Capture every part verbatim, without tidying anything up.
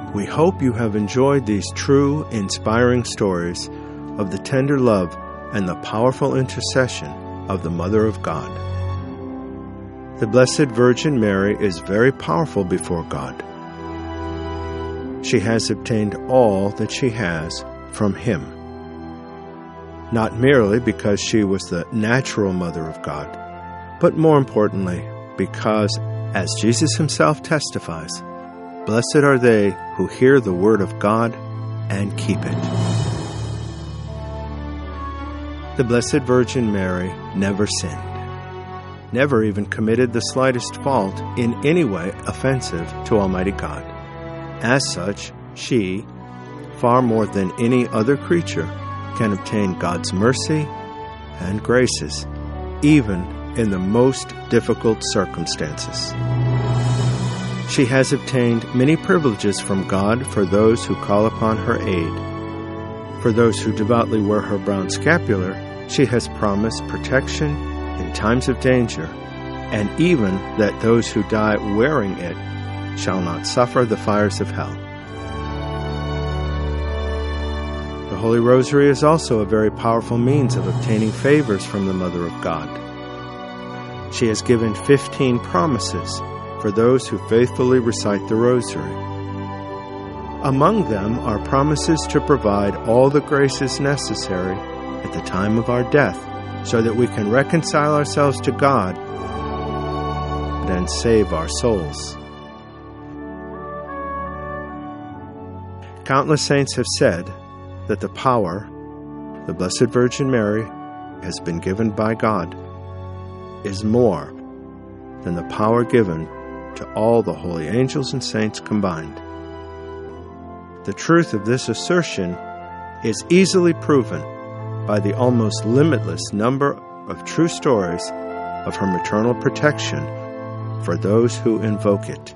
We hope you have enjoyed these true, inspiring stories of the tender love and the powerful intercession of the Mother of God. The Blessed Virgin Mary is very powerful before God. She has obtained all that she has from Him, not merely because she was the natural Mother of God, but more importantly, because, as Jesus Himself testifies, blessed are they who hear the word of God and keep it. The Blessed Virgin Mary never sinned, never even committed the slightest fault in any way offensive to Almighty God. As such, she, far more than any other creature, can obtain God's mercy and graces, even in the most difficult circumstances. She has obtained many privileges from God for those who call upon her aid. For those who devoutly wear her brown scapular, she has promised protection in times of danger, and even that those who die wearing it shall not suffer the fires of hell. The Holy Rosary is also a very powerful means of obtaining favors from the Mother of God. She has given fifteen promises for those who faithfully recite the Rosary. Among them are promises to provide all the graces necessary at the time of our death, so that we can reconcile ourselves to God and save our souls. Countless saints have said that the power the Blessed Virgin Mary has been given by God is more than the power given to all the holy angels and saints combined. The truth of this assertion is easily proven by the almost limitless number of true stories of her maternal protection for those who invoke it.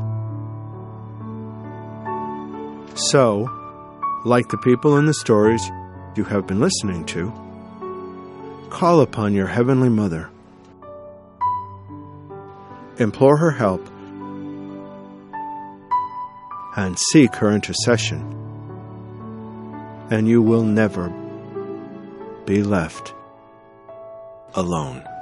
So, like the people in the stories you have been listening to, call upon your Heavenly Mother. Implore her help and seek her intercession, and you will never be left alone.